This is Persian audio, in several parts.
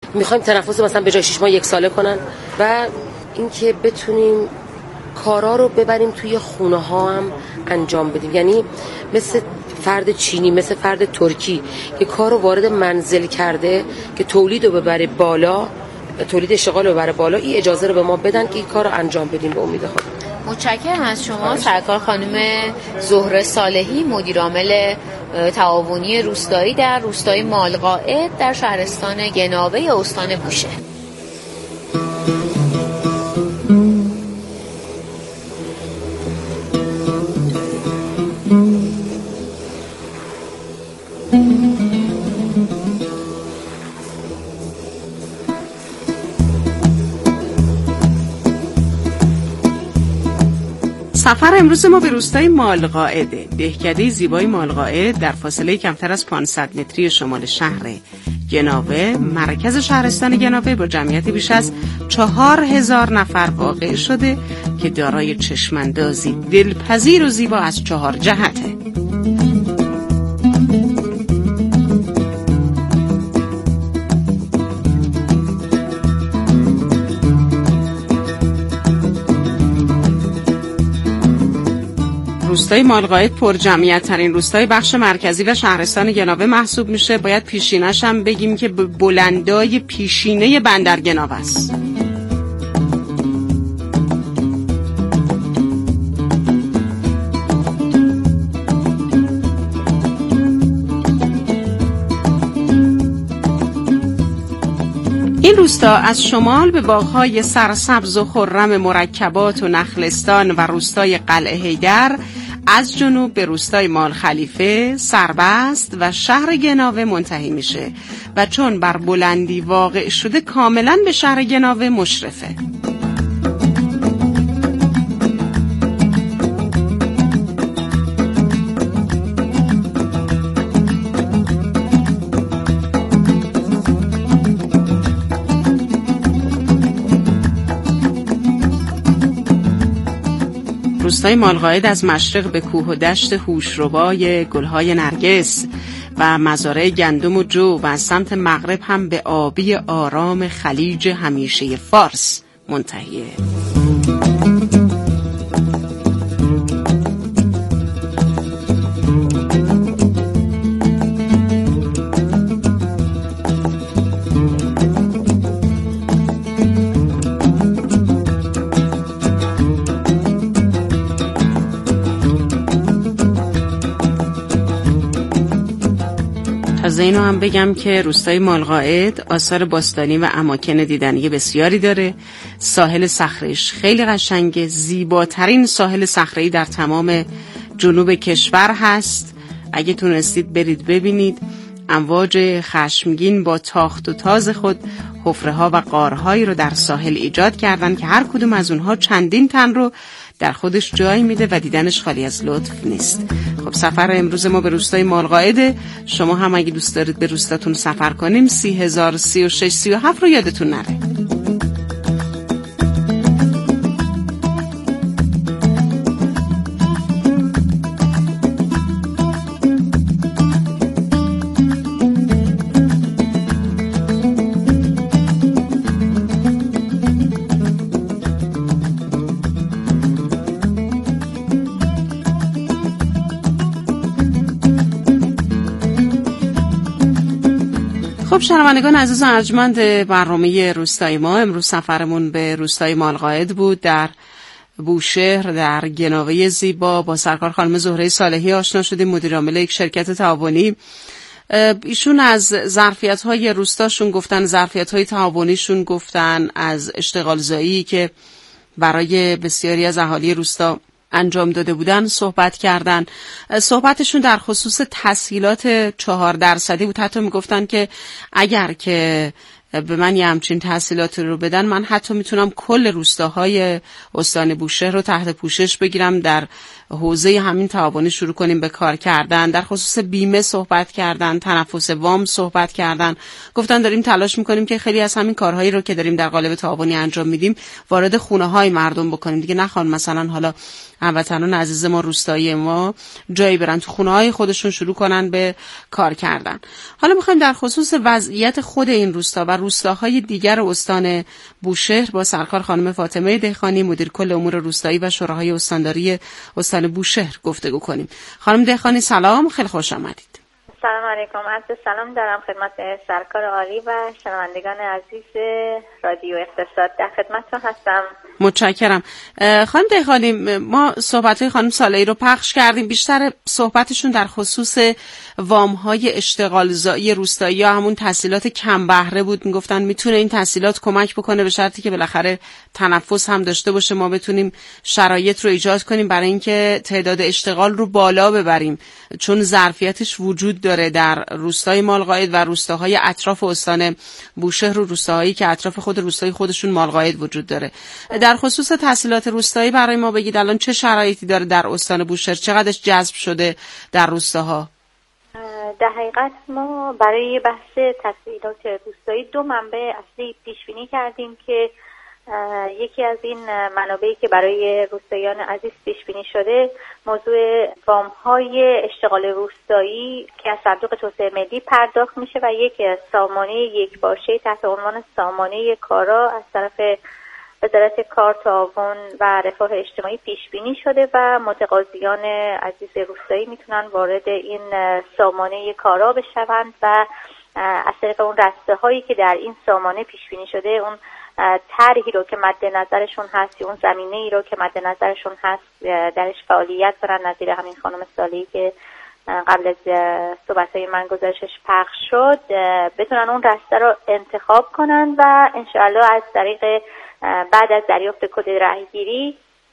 میخوایم تنفس مثلا به جای 6 ماه 1 ساله کنن و اینکه بتونیم کارا رو ببریم توی خونه ها هم انجام بدیم. یعنی مثل فرد چینی، مثل فرد ترکی که کار رو وارد منزل کرده که تولید رو ببره بالا، تولید اشتغال رو ببره بالا، این اجازه رو به ما بدن که این کار رو انجام بدیم به امید خدا. متشکرم از شما سرکار خانم زهره صالحی، مدیر عامل تعاونی روستایی در روستای مالقائد در شهرستان گناوه استان بوشهر. سفر امروز ما به روستای مالقائده. دهکده زیبای مالقائد در فاصله کمتر از 500 متری شمال شهر گناوه، مرکز شهرستان گناوه، با جمعیت بیش از 4000 نفر واقع شده که دارای چشماندازی دلپذیر و زیبا از 4 جهته. روستای مالقائد پر جمعیت ترین روستای بخش مرکزی و شهرستان گناوه محسوب میشه. باید پیشینش هم بگیم که بلندای پیشینه بندر گناوه است. این روستا از شمال به باغ‌های سرسبز و خرم مرکبات و نخلستان و روستای قلعه حیدر، از جنوب به روستای مال خلیفه، سربست و شهر گناوه منتهی میشه و چون بر بلندی واقع شده کاملا به شهر گناوه مشرفه. روستای مالقائد از مشرق به کوه و دشت هوشربای گلهای نرگس و مزارع گندم و جو و از سمت مغرب هم به آبی آرام خلیج همیشه فارس منتهیه. از اینو هم بگم که روستای مالقائد آثار باستانی و اماکن دیدنی بسیاری داره. ساحل صخره‌اش خیلی قشنگه، زیباترین ساحل صخره‌ای در تمام جنوب کشور هست. اگه تونستید برید ببینید. امواج خشمگین با تاخت و تاز خود حفره‌ها و غارهایی رو در ساحل ایجاد کردن که هر کدوم از اونها چندین تن رو در خودش جای میده و دیدنش خالی از لطف نیست. خب سفر امروز ما به روستای مالقائده. شما هم اگه دوست دارید به روستاتون سفر کنیم 30,036-37 رو یادتون نره. خب شنوندگان عزیز و ارجمند برنامه روستای ما، امروز سفرمون به روستای مالقائد بود در بوشهر در گناوه زیبا. با سرکار خانم زهره صالحی آشنا شدیم، مدیر عامل یک شرکت تعاونی. ایشون از ظرفیت‌های روستاشون گفتن، ظرفیت‌های تعاونیشون گفتن، از اشتغال زایی که برای بسیاری از اهالی روستا انجام داده بودن صحبت کردن. صحبتشون در خصوص تسهیلات 4% بود. حتی میگفتن که اگر که به من یه همچین تحصیلات رو بدن، من حتی میتونم کل روستاهای استان بوشهر رو تحت پوشش بگیرم، در حوزه همین تعاونی شروع کنیم به کار کردن. در خصوص بیمه صحبت کردن، تنفس وام صحبت کردن. گفتن داریم تلاش میکنیم که خیلی از همین کارهایی رو که داریم در قالب تعاونی انجام میدیم وارد خونه های مردم بکنیم. دیگه نخوان مثلا حالا هموطنان عزیز ما روستایی ما جایی برن تو خونه های خودشون شروع کنن به کار کردن. حالا میخوایم در خصوص وضعیت خود این روستا و روستاهای دیگر استان بوشهر با سرکار خانم فاطمه دهقانی مدیر کل امور روستایی و شوراهای استانداری استان بوشهر گفتگو کنیم. خانم دهقانی سلام، خیلی خوش آمدید. سلام علیکم. عرض سلام دارم خدمت سرکار عالی و شنوندگان عزیز رادیو اقتصاد. در خدمتتون هستم. متشکرم. خانم دهقانی، ما صحبت‌های خانم صالحی رو پخش کردیم. بیشتر صحبتشون در خصوص وام‌های اشتغالزایی روستایی یا همون تسهیلات کم بهره بود. میگفتن میتونه این تسهیلات کمک بکنه به شرطی که بالاخره تنفس هم داشته باشه، ما بتونیم شرایط رو ایجاد کنیم برای اینکه تعداد اشتغال رو بالا ببریم، چون ظرفیتش وجود داره در روستای مالقاید و روستاهای اطراف استان بوشهر و روستاهایی که اطراف خود روستای خودشون مالقاید وجود داره. در خصوص تحصیلات روستایی برای ما بگید الان چه شرایطی داره در استان بوشهر، چقدرش جذب شده در روستاها؟ در حقیقت ما برای بحث تحصیلات روستایی دو منبع اصلی پیش بینی کردیم که یکی از این منابعی که برای روستاییان عزیز پیش بینی شده موضوع وام‌های اشتغال روستایی که از صندوق توسعه ملی پرداخت میشه و یک سامانه یک-باره تحت عنوان سامانه کارا از طرف وزارت کار، تعاون و رفاه اجتماعی پیش بینی شده و متقاضیان عزیز روستایی میتونن وارد این سامانه کارا بشوند و از طریق اون رسته هایی که در این سامانه پیش بینی شده، اون طرحی رو که مد نظرشون هست یا اون زمینه‌ای رو که مد نظرشون هست درش فعالیت کنن، نظیر همین خانم صالحی که قبل از صحبت‌های من گزارشش پخش شد، بتونن اون رسته رو انتخاب کنن و انشاءالله از طریق بعد از دریافت کد رأی‌گیری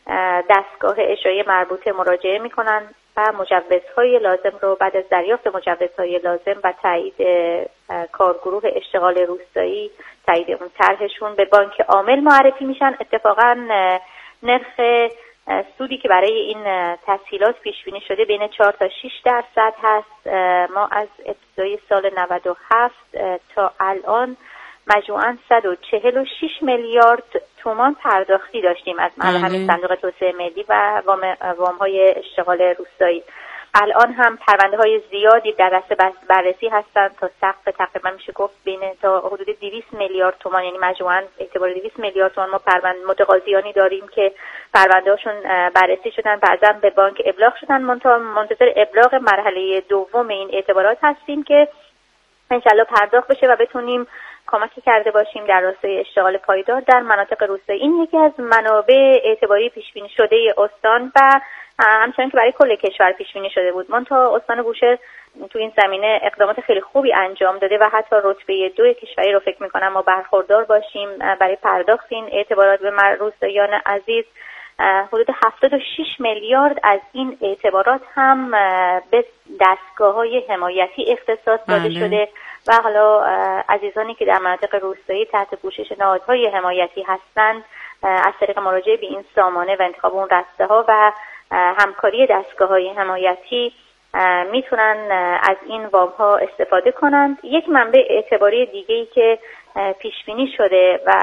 دستگاه اجرایی مربوطه مراجعه میکنن و مجوزهای لازم رو بعد از دریافت مجوزهای لازم و تایید کارگروه اشتغال روستایی، تایید اون طرحشون به بانک عامل معرفی میشن. اتفاقا نرخ سودی که برای این تسهیلات پیش بینی شده بین 4 تا 6% هست. ما از ابتدای سال 97 تا الان مجموعاً 146 میلیارد تومان پرداختی داشتیم از همین صندوق توسعه ملی و وام‌های اشتغال روستایی. الان هم پرونده های زیادی در دست بررسی هستند تا سقف تقریبا میشه گفت بین تا حدود 200 میلیارد تومان، یعنی مجموعاً اعتبار 200 میلیارد تومان ما متقاضیانی داریم که پرونده هاشون بررسی شدن، بعضا به بانک ابلاغ شدن، منتظر ابلاغ مرحله دوم این اعتبارات هستیم که انشالله پرداخت بشه و بتونیم کمکی کرده باشیم در راستای اشتغال پایدار در مناطق روستایی. این یکی از منابع اعتباری پیش بینی شده استان و همچنین که برای کل کشور پیش بینی شده بود. منتها استان بوشهر تو این زمینه اقدامات خیلی خوبی انجام داده و حتی رتبه 2 کشوری رو فکر می‌کنم ما برخوردار باشیم برای پرداخت این اعتبارات به روستاییان عزیز. حدود 76 میلیارد از این اعتبارات هم به دستگاه‌های حمایتی اختصاص داده شده و حالا عزیزانی که در مناطق روستایی تحت پوشش نهادهای حمایتی هستند از طریق مراجعه به این سامانه و انتخاب اون رسته‌ها و همکاری دستگاه‌های حمایتی میتونن از این وام‌ها استفاده کنند. یک منبع اعتباری دیگه‌ای که پیش بینی شده و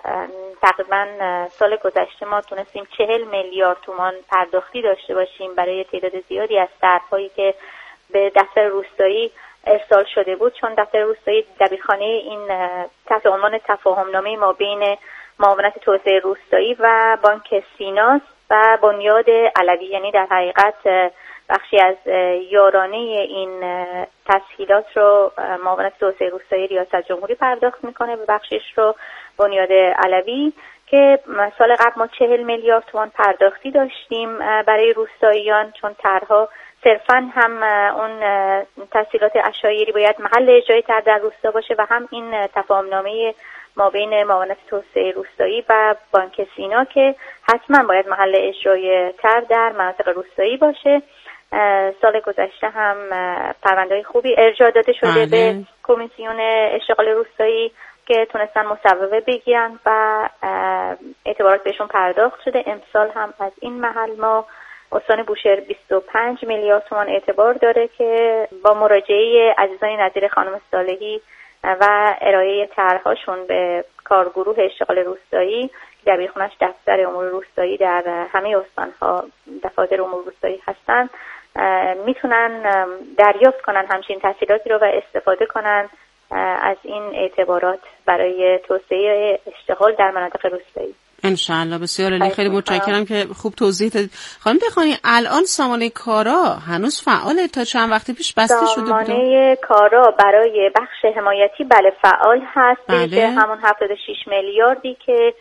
تقریبا سال گذشته ما تونستیم 40 میلیارد تومان پرداختی داشته باشیم برای تعداد زیادی از طرح‌هایی که به دفتر روستایی ارسال شده بود، چون دفتر روستایی دبیرخانه این تحت عنوان تفاهمنامه ما بین معاونت توسعه روستایی و بانک سیناست و بنیاد علوی، یعنی در حقیقت بخشی از یارانه این تسهیلات رو معاونت توسعه روستایی ریاست جمهوری پرداخت میکنه و بخشش رو بنیاد علوی، که سال قبل ما 40 میلیارد تومان پرداختی داشتیم برای روستاییان، چون طرح‌ها صرفاً هم اون تسهیلات عشایری باید محل اجرای طرح در روستا باشه و هم این تفاهمنامه ما بین معاونت توسعه روستایی و بانک سینا که حتما باید محل اجرای طرح در مناطق روستایی باشه. سال گذشته هم پرونده‌های خوبی ارجاع داده شده به کمیسیون اشتغال روستایی که تونستن مصوبه بگیرن و اعتبارات بهشون پرداخت شده. امسال هم از این محل ما استان بوشهر 25 میلیارد تومان اعتبار داره که با مراجعه عزیزانی نظیر خانم صالحی و ارائه طرح‌هاشون به کارگروه اشتغال روستایی که دبیرخونه‌اش دفتر امور روستایی در همه استان‌ها دفاتر امور روستایی هستن، میتونن دریافت کنن همچین تسهیلاتی رو و استفاده کنن از این اعتبارات برای توسعه اشتغال در مناطق روستایی. انشاءالله. بسیار عالی، خیلی متشکرم که خوب توضیح دادید. خانم دهقانی، الان سامانه کارا هنوز فعاله؟ تا چند وقت پیش بسته شده بود؟ سامانه کارا برای بخش حمایتی بله فعال هست. بله. همون 76 میلیاردی که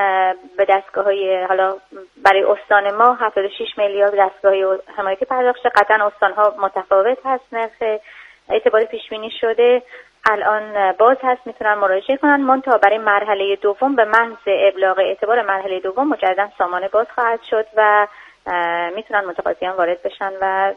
به دستگاه‌های حالا برای استان ما 76 میلیارد دستگاه‌های حمایتی پرداخت شده. قطعا استان‌ها متفاوت هست، نرخ اعتباری پیش بینی شده الان باز هست، میتونن مراجعه کنن. منتها برای مرحله دوم به محض ابلاغ اعتبار مرحله دوم مجددا سامانه باز خواهد شد و میتونن متقاضیان وارد بشن و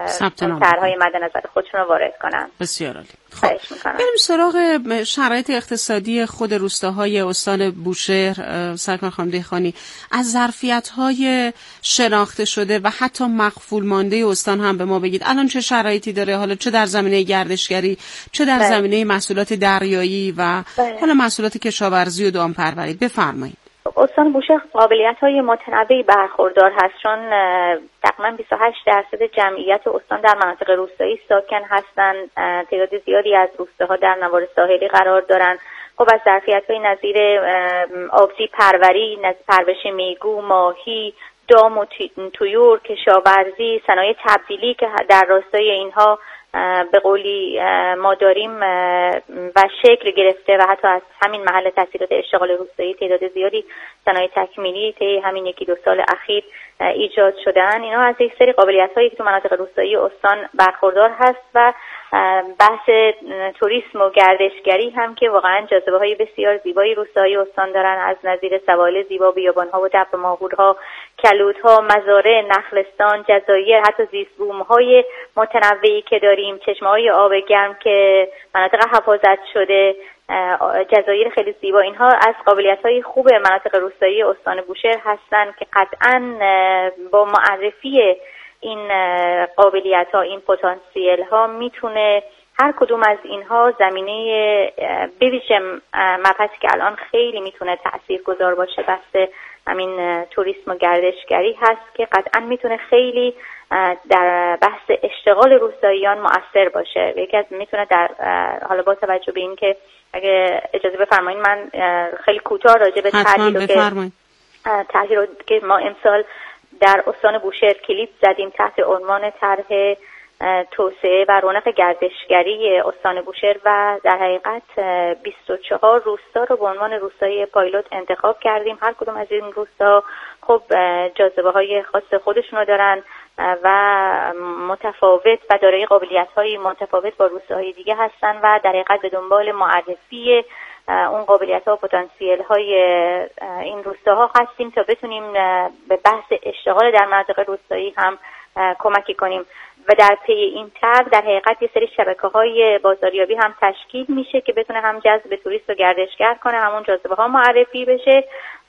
طرح‌های مد نظر خودشون رو وارد کنن. بسیار عالی. خب بریم سراغ شرایط اقتصادی خود روستاهای استان بوشهر. سرکار خانم دهقانی، از ظرفیت‌های شناخته شده و حتی مخفول مانده استان هم به ما بگید. الان چه شرایطی داره؟ حالا چه در زمینه گردشگری، چه در زمینه محصولات دریایی و حالا محصولات کشاورزی و دامپروری. بفرمایید. استان بوشهر قابلیت‌های متنوعی برخوردار هست، چون تقریباً 28% جمعیت استان در مناطق روستایی ساکن هستند. تعداد زیادی از روستاها در نوار ساحلی قرار دارند. خب از ظرفیت‌های نظیر آبزی پروری، پرورش میگو، ماهی، دام و طیور، کشاورزی، صنایع تبدیلی که در راستای اینها به قولی ما داریم و شکل گرفته و حتی از همین محل تحصیلات اشتغال روستایی تعداد زیادی صنایع تکمیلی طی همین 1-2 سال اخیر ایجاد شدن. اینا از یک سری قابلیت‌هایی که تو مناطق روستایی استان برخوردار هست و بحث توریسم و گردشگری هم که واقعا جاذبه‌های بسیار زیبایی روستایی استان دارن، از نظیر سواحل زیبا، بیابان‌ها و دبر ماهورها، کلودها، مزارع، نخلستان، جزایر، حتی زیست‌بوم‌های متنوعی که داریم، چشمه‌های آب گرم که مناطق حفاظت شده، جزایر خیلی زیبا. اینها از قابلیت‌های خوب مناطق روستایی استان بوشهر هستند که قطعاً با معرفی این قابلیت‌ها، این پتانسیل‌ها میتونه هر کدوم از اینها زمینه بویژه مبحثی که الان خیلی میتونه تاثیرگذار باشه بحث همین توریسم و گردشگری هست که قطعاً میتونه خیلی در بحث اشتغال روستاییان مؤثر باشه. یکی از میتونه در حالا با توجه به این که اگه اجازه بفرمایید من خیلی کوتاه راجع به طرحی رو که ما امسال در استان بوشهر کلیپ زدیم تحت عنوان طرح توسعه و رونق گردشگری استان بوشهر و در حقیقت 24 روستا رو به عنوان روستای پایلوت انتخاب کردیم. هر کدوم از این روستا خب جاذبه‌های خاص خودشون رو دارن و متفاوت و دارای قابلیت‌های متفاوت با روستاهای دیگه هستن و در حقیقت به دنبال معرفی اون قابلیت‌ها و پتانسیل‌های این روستاها هستیم تا بتونیم به بحث اشتغال در مناطق روستایی هم کمکی کنیم و در پی این طرح در حقیقت یه سری شبکه‌های بازاریابی هم تشکیل میشه که بتونه هم جذب توریست و گردشگر کنه، همون جاذبه‌ها معرفی بشه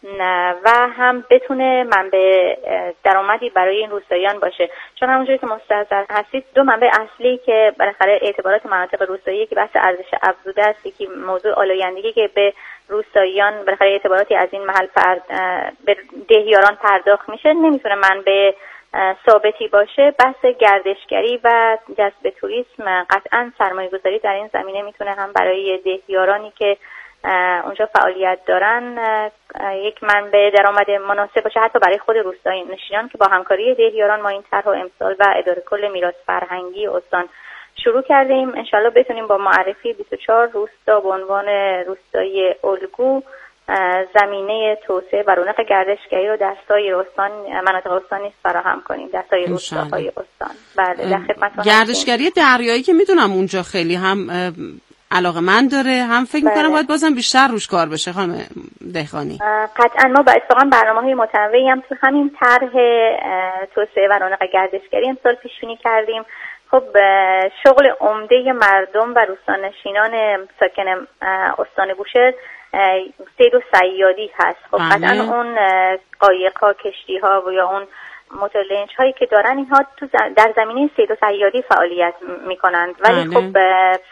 و هم بتونه منبع درآمدی برای این روستاییان باشه. چون همونجوری که مستحضر هستید دو منبع اصلی که بالاخره اعتبارات مناطق روستایی که بحث ارزش افزوده است، یکی موضوع آلایندگی که به روستاییان بالاخره اعتباراتی از این محل به دهیاران پرداخت میشه، نمیتونه منبع ثابتی باشه. بحث گردشگری و جذب توریسم قطعاً سرمایه‌گذاری در این زمینه میتونه هم برای دهیارانی که اونجا فعالیت دارن یک منبع درآمد مناسب باشه، حتی برای خود روستایی نشینان که با همکاری دهیاران ما این طرح امسال و اداره کل میراث فرهنگی استان شروع کردیم. انشالله بتونیم با معرفی 24 روستا به عنوان روستای الگو زمینه توسعه و رونق گردشگری رو در سایر استان مناطق استان نیز فراهم کنیم، در سایر روستاهای استان. بله در خدمتتون. گردشگری دریایی که میدونم اونجا خیلی هم علاقه‌مند داره، هم فکر می‌کنم باید بازم بیشتر روش کار بشه خانم دهقانی. قطعاً ما اتفاقاً برنامه‌های متنوعی هم تو همین طرح توسعه و رونق گردشگری امسال پیش بینی کردیم. خب شغل عمده مردم و روستانشینان ساکن استان بوشهر صید و صیادی هست. خب قطعاً اون قایق‌ها، کشتی‌ها و یا اون موتورلنج هایی که دارن اینها تو در زمینه صید و صیادی فعالیت میکنند، ولی خب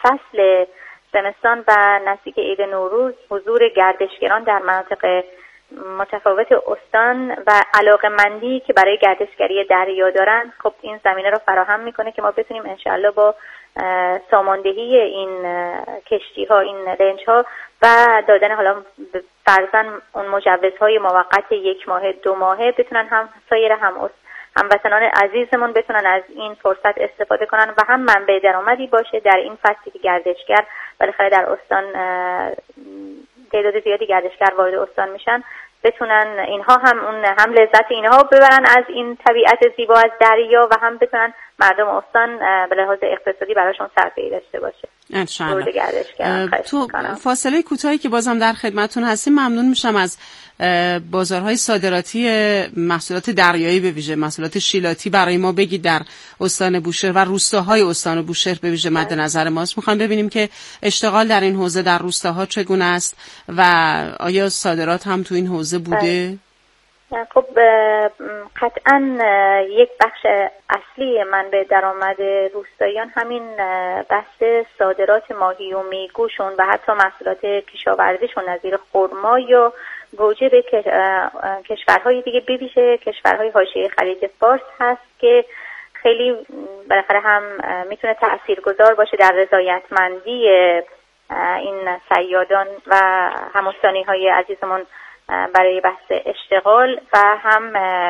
فصل زمستان و نزدیک عید نوروز حضور گردشگران در مناطق متفاوت استان و علاقه‌مندی که برای گردشگری دریا دارن، خب این زمینه رو فراهم میکنه که ما بتونیم انشاءالله با ساماندهی این کشتی ها، این لنج ها و دادن حالا فرضاً اون مجوزهای موقت 1 ماه 2 ماهه بتونن هم سایر هموطنان عزیزمون بتونن از این فرصت استفاده کنن و هم منبع درآمدی باشه در این فصلی که گردشگر بالاخره در استان تعداد زیادی گردشگر وارد استان میشن، بتونن اینها هم لذت اینها ببرن از این طبیعت زیبا از دریا و هم بتونن مردم استان به لحاظ اقتصادی براشون صرفه‌ای داشته باشه. انشالله. تو فاصله کوتاهی که بازم در خدمتتون هستیم ممنون میشم از بازارهای صادراتی محصولات دریایی به ویژه محصولات شیلاتی برای ما بگید در استان بوشهر و روستاهای استان بوشهر به ویژه مد نظر ماست. میخوایم ببینیم که اشتغال در این حوزه در روستاها چگونه است و آیا صادرات هم تو این حوزه بوده؟ خب قطعا یک بخش اصلی منبع درآمد روستاییان همین بحث صادرات ماهی و میگوشون و حتی محصولات کشاورزیشون نظیر خرما یا گوجه به کشورهای دیگه، به ویژه کشورهای حاشیه خلیج فارس هست که خیلی بالاخره هم میتونه تاثیرگذار باشه در رضایتمندی این صیادان و هموطنی‌های عزیزمون برای بحث اشتغال و هم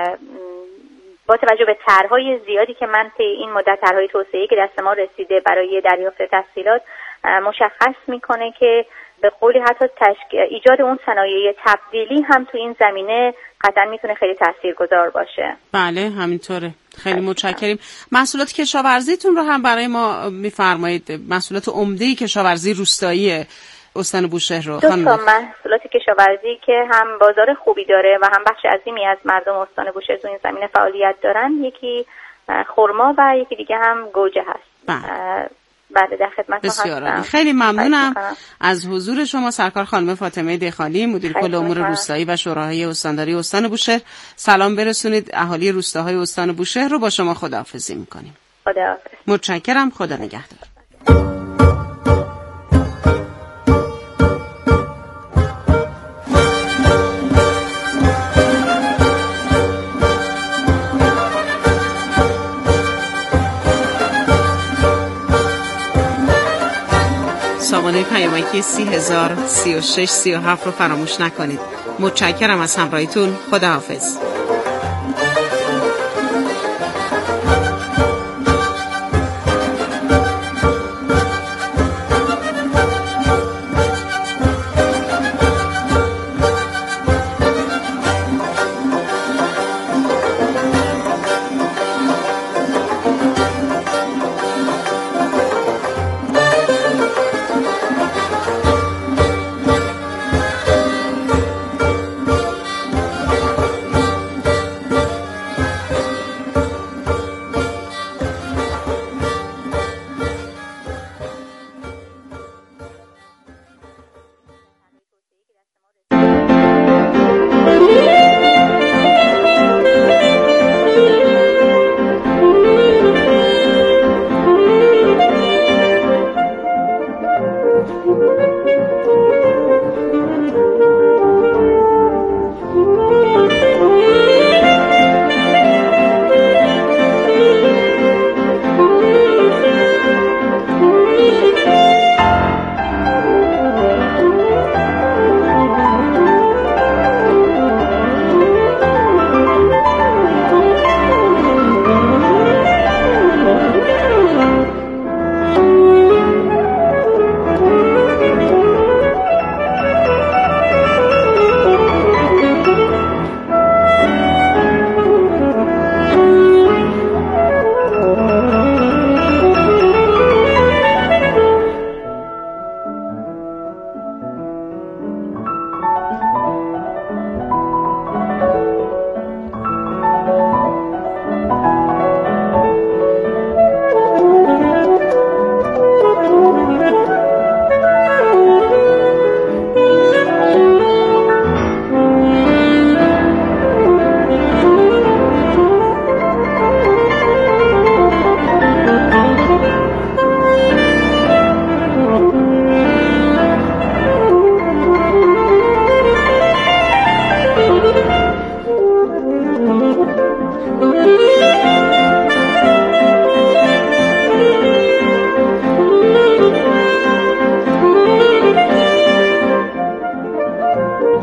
با توجه به طرح‌های زیادی که من طی این مدت طرح‌های توسعه‌ای که دست ما رسیده برای دریافت تسهیلات مشخص میکنه که به قولی حتی ایجاد اون صنایع تبدیلی هم تو این زمینه قطعا میتونه خیلی تاثیرگذار باشه. بله همینطوره. خیلی متشکریم. محصولات کشاورزیتون رو هم برای ما میفرمایید. محصولات عمده کشاورزی روستایی استان بوشهر رو. 2 تا محصولات کشاورزی که هم بازار خوبی داره و هم بخش عظیمی از مردم استان بوشهر تو این زمینه فعالیت دارن، یکی خرما و یکی دیگه هم گوجه هست. بله در خدمتتون هستم. خیلی ممنونم از حضور شما سرکار خانم فاطمه دهخانی، مدیر کل امور روستایی و شوراهای استانداری استان بوشهر. سلام برسونید اهالی روستاهای استان بوشهر رو. با شما خداحافظی می‌کنیم. خداحافظ. متشکرم. خدا نگهدار. سامانه پیامکی 30,036,37 رو فراموش نکنید. متشکرم از همراهیتون. خداحافظ.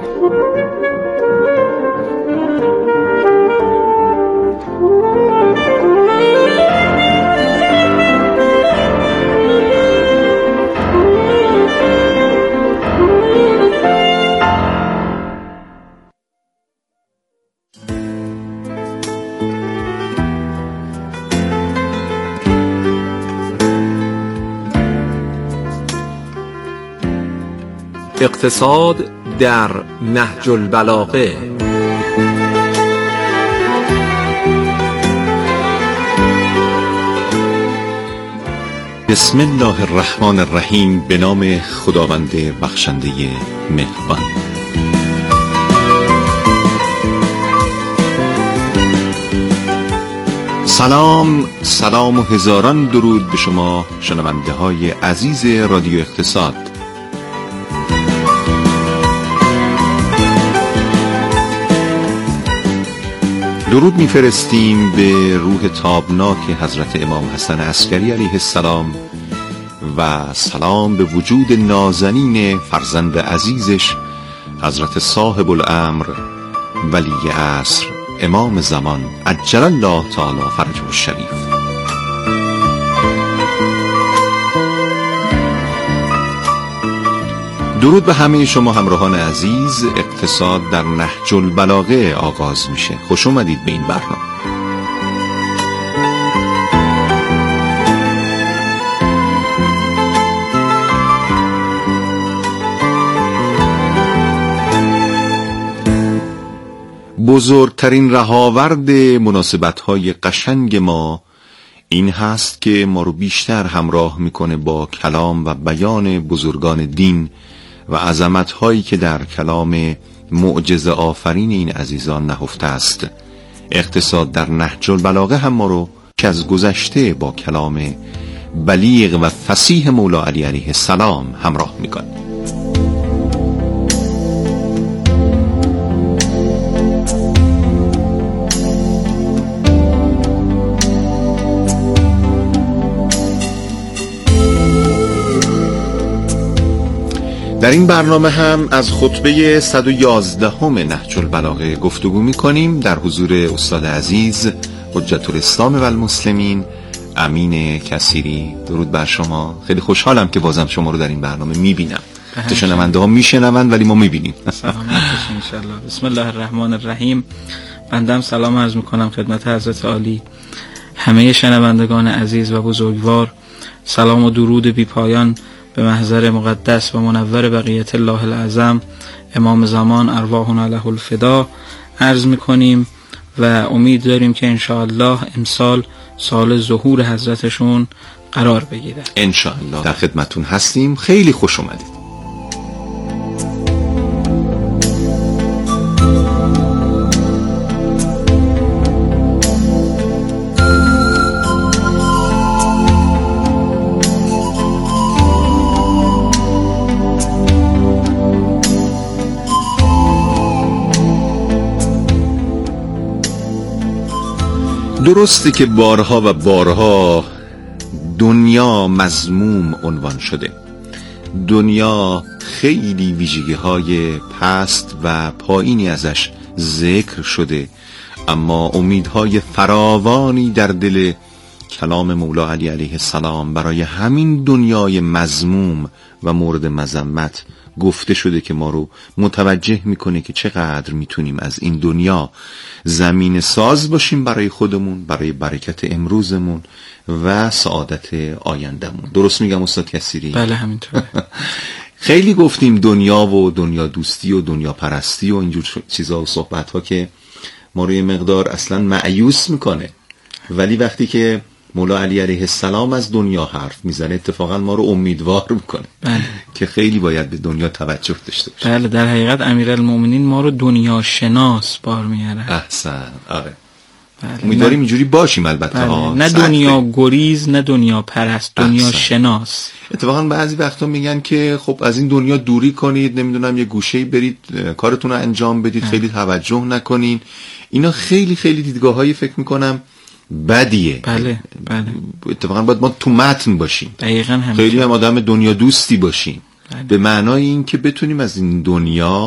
اقتصاد در نهج البلاغه. بسم الله الرحمن الرحیم. به نام خداوند بخشنده مهربان. سلام و هزاران درود به شما شنونده های عزیز رادیو اقتصاد. درود میفرستیم به روح تابناک حضرت امام حسن عسکری علیه السلام و سلام به وجود نازنین فرزند عزیزش حضرت صاحب الامر ولی عصر امام زمان عجل الله تعالی فرجه الشریف. درود به همه شما همراهان عزیز. اقتصاد در نهج البلاغه آغاز میشه. خوش اومدید به این برنامه. بزرگترین رهاورد مناسبت‌های قشنگ ما این هست که ما رو بیشتر همراه میکنه با کلام و بیان بزرگان دین و عظمت‌هایی که در کلام معجزه آفرین این عزیزان نهفته است. اقتصاد در نهج البلاغه هم ما رو که از گذشته با کلام بلیغ و فصیح مولا علی علیه السلام همراه میکنه. در این برنامه هم از خطبه 111 نهج البلاغه گفتگو می‌کنیم در حضور استاد عزیز حجت الاسلام و المسلمین امین کثیری. درود بر شما. خیلی خوشحالم که بازم شما رو در این برنامه می‌بینم. شنونده ها میشنوند ولی ما می‌بینیم. سلام علیکم ان شاء الله. بسم الله الرحمن الرحیم. بنده سلام عرض می‌کنم خدمت حضرت عالی، همه شنوندگان عزیز و بزرگوار. سلام و درود بی پایان به محضر مقدس و منور بقیت الله العظم امام زمان ارواحنا له الفدا عرض میکنیم و امید داریم که انشاءالله امسال سال ظهور حضرتشون قرار بگیره. انشاءالله در خدمتون هستیم. خیلی خوش اومدید. درسته که بارها و بارها دنیا مذموم عنوان شده. دنیا خیلی ویژگی‌های پست و پایینی ازش ذکر شده، اما امیدهای فراوانی در دل کلام مولا علی علیه السلام برای همین دنیای مذموم و مورد مذمت گفته شده که ما رو متوجه میکنه که چقدر میتونیم از این دنیا زمین ساز باشیم برای خودمون، برای برکت امروزمون و سعادت آیندمون. درست میگم استاد کثیری؟ بله همینطوره. خیلی گفتیم دنیا و دنیا دوستی و دنیا پرستی و اینجور چیزا و صحبت ها که ما رو یه مقدار اصلا مایوس میکنه، ولی وقتی که مولا علی علیه السلام از دنیا حرف میزنه اتفاقا ما رو امیدوار میکنه. بله. که خیلی باید به دنیا توجه داشته باشیم. بله در حقیقت امیرالمومنین ما رو دنیا شناس بار میاره. احسن. آره. بله. امیدواریم اینجوری باشیم البته. بله. نه دنیا گریز نه دنیا پرست، دنیا احسن. شناس. اتفاقا بعضی وقتا میگن که خب از این دنیا دوری کنید، نمیدونم یه گوشه‌ای برید کارتون رو انجام بدید، خیلی توجه نکنین. اینا خیلی خیلی دیدگاه‌های فکر میکنم بدیه. بله بله. اتفاقا باید ما تو متن باشیم. دقیقاً خیلی هم آدم دنیا دوستی باشیم. بله. به معنای این که بتونیم از این دنیا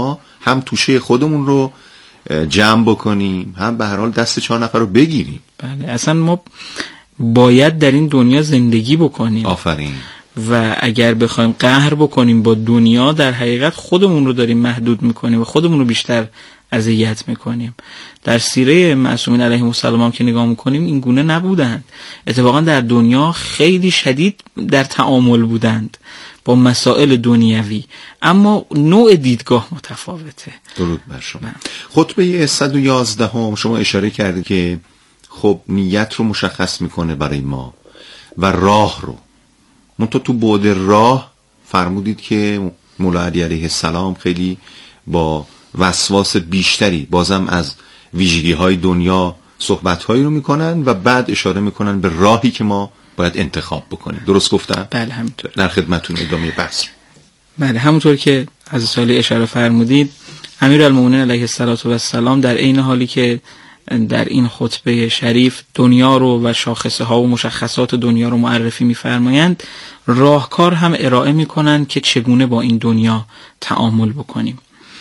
هم توشه خودمون رو جمع بکنیم، هم به هر حال دست 4 نفر رو بگیریم. بله، اصلا ما باید در این دنیا زندگی بکنیم. آفرین. و اگر بخوایم قهر بکنیم با دنیا، در حقیقت خودمون رو داریم محدود میکنیم و خودمون رو بیشتر اذیت میکنیم. در سیره معصومین علیهم السلام که نگاه میکنیم این گونه نبودند. اتفاقا در دنیا خیلی شدید در تعامل بودند با مسائل دنیوی، اما نوع دیدگاه متفاوته. درود بر شما. خطبه 111 هم شما اشاره کردید که خب نیت رو مشخص میکنه برای ما و راه رو. منتها تو بعد راه فرمودید که مولا علی علیه السلام خیلی با وسواس بیشتری بازم از ویژگی‌های دنیا صحبت‌هایی رو میکنن و بعد اشاره میکنن به راهی که ما باید انتخاب بکنیم. درست گفتم؟ بله همینطور. در خدمتتون ادامه بحث. بله همونطور که از سالی اشاره فرمودید، امیرالمومنین علیه السلام در عین حالی که در این خطبه شریف دنیا رو و شاخصه ها و مشخصات دنیا رو معرفی می‌فرمایند، راهکار هم ارائه می‌کنند که چگونه با این دنیا تعامل بکنیم.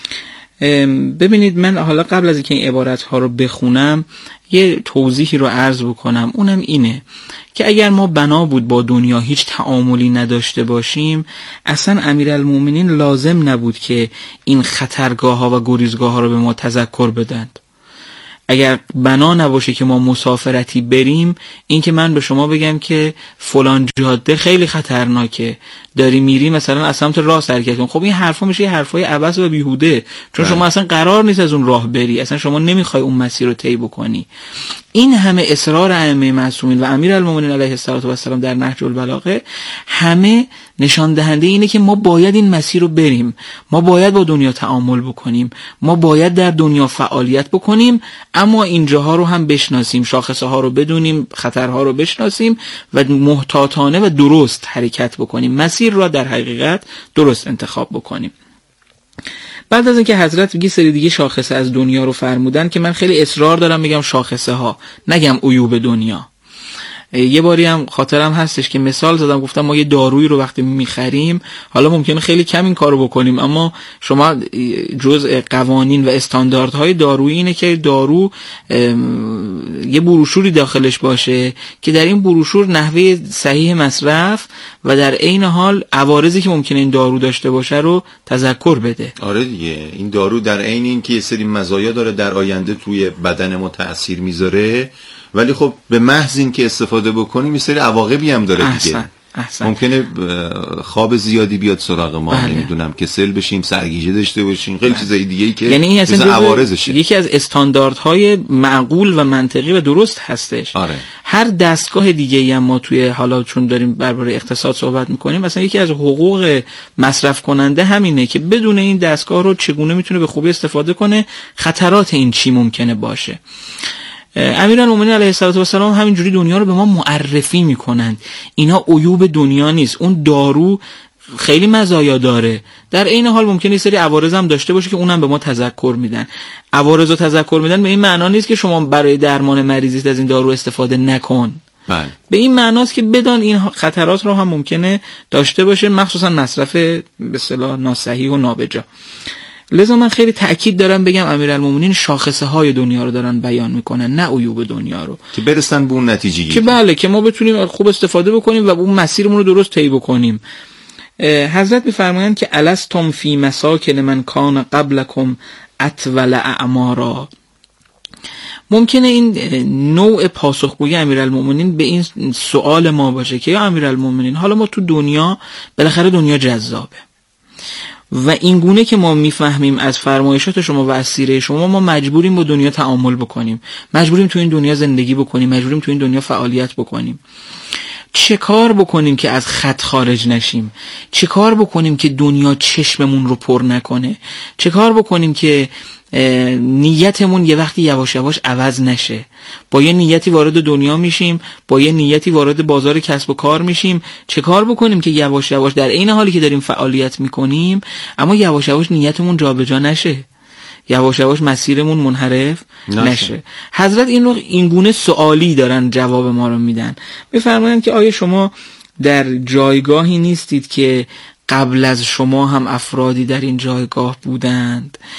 ببینید، من حالا قبل از اینکه این عبارت ها رو بخونم یه توضیحی رو عرض بکنم. اونم اینه که اگر ما بنا بود با دنیا هیچ تعاملی نداشته باشیم، اصلا امیرالمومنین لازم نبود که این خطرگاه ها و گریزگاه ها رو به ما تذکر بدند. اگر بنا نباشه که ما مسافرتی بریم، این که من به شما بگم که فلان جاده خیلی خطرناکه، داری میری مثلا از سمت راست حرکت کن، خب این حرفا میشه حرفای عبث و بیهوده، چون شما اصلا قرار نیست از اون راه بری، اصلا شما نمیخوای اون مسیر رو طی بکنی. این همه اصرار ائمه معصومین و امیرالمومنین علیه السلام در نهج البلاغه همه نشان دهنده اینه که ما باید این مسیر رو بریم، ما باید با دنیا تعامل بکنیم، ما باید در دنیا فعالیت بکنیم، اما اینجاها رو هم بشناسیم، شاخصه ها رو بدونیم، خطرها رو بشناسیم و محتاطانه و درست حرکت بکنیم، مسیر را در حقیقت درست انتخاب بکنیم. بعد از اینکه حضرت یه سری دیگه شاخصه از دنیا رو فرمودن که من خیلی اصرار دارم میگم شاخصه ها، نگم عیوب دنیا. یه باری هم خاطرم هستش که مثال زدم، گفتم ما یه دارویی رو وقتی میخریم، حالا ممکنه خیلی کم این کارو بکنیم، اما شما جزء قوانین و استانداردهای دارویی اینه که دارو یه بروشوری داخلش باشه که در این بروشور نحوه صحیح مصرف و در عین حال عوارضی که ممکنه این دارو داشته باشه رو تذکر بده. آره دیگه، این دارو در عین این که یه سری مزایا داره در آینده توی بدن ما تأثیر میذاره، ولی خب به محض این که استفاده بکنیم یه سری عواقبی هم داره دیگه. احسن. ممکنه خواب زیادی بیاد سراغ ما، نمیدونم کسل بشیم، سرگیجه داشته باشیم، خیلی چیزای دیگه‌ای که یعنی این اصلا عوارضشه. یکی از استانداردهای معقول و منطقی و درست هستش. آره. هر دستگاه دیگه‌ای هم ما توی، حالا چون داریم درباره اقتصاد صحبت می‌کنیم، مثلا یکی از حقوق مصرف کننده همینه که بدون این دستگاه رو چگونه میتونه به خوبی استفاده کنه، خطرات این چی ممکنه باشه. امیرالمومنین علیه السلام همینجوری دنیا رو به ما معرفی میکنند. اینا عیوب دنیا نیست. اون دارو خیلی مزایا داره، در عین حال ممکنه یه سری عوارض هم داشته باشه که اونم به ما تذکر میدن. عوارض رو تذکر میدن به این معنا نیست که شما برای درمان مریضیت از این دارو استفاده نکن. بله. به این معناست که بدان این خطرات رو هم ممکنه داشته باشه، مخصوصا مصرف به اصطلاح ناصحیح و نابجا. لذا من خیلی تأکید دارم بگم امیرالمومنین شاخصه های دنیا رو دارن بیان میکنن، نه عیوب دنیا رو، که برسن به اون نتیجه که بله که ما بتونیم خوب استفاده بکنیم و اون مسیرمون رو درست طی بکنیم. حضرت میفرمایند که الستم فی مساکن من کان قبلکم اطول اعمارا. ممکنه این نوع پاسخگویی امیرالمومنین به این سوال ما باشه که یا امیرالمومنین، حالا ما تو دنیا بالاخره دنیا جذابه و این گونه که ما میفهمیم از فرمایشات شما و از سیره شما، ما مجبوریم با دنیا تعامل بکنیم، مجبوریم تو این دنیا زندگی بکنیم، مجبوریم تو این دنیا فعالیت بکنیم. چه کار بکنیم که از خط خارج نشیم؟ چه کار بکنیم که دنیا چشممون رو پر نکنه؟ چه کار بکنیم که نیتمون یه وقتی یواش یواش عوض نشه؟ با یه نیتی وارد دنیا میشیم، با یه نیتی وارد بازار کسب و کار میشیم. چه کار بکنیم که یواش یواش در عین حالی که داریم فعالیت میکنیم، اما یواش یواش نیتمون جابجا نشه، یواش یواش مسیرمون منحرف نشه. حضرت این گونه سوالی دارن جواب ما رو میدن. میفرمایند که آیا شما در جایگاهی نیستید که قبل از شما هم افرادی در این جایگاه بودند